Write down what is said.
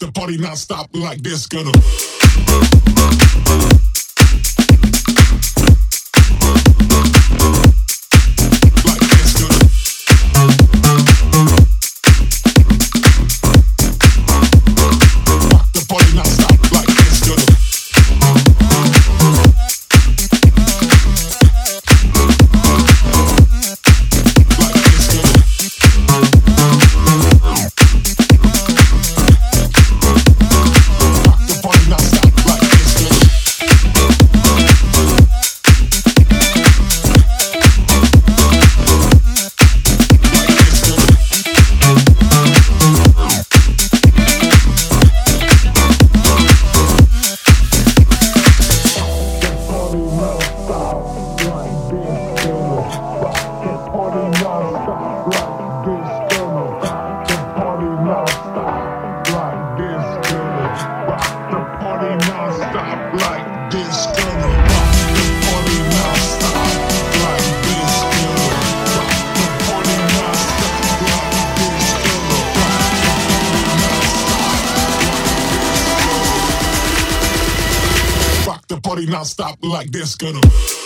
the party non-stop like this, gonna like this, gonna rock the party non-stop like this, gonna like this, gonna rock the party non-stop like this, gonna like this, gonna rock the party non-stop like this, gonna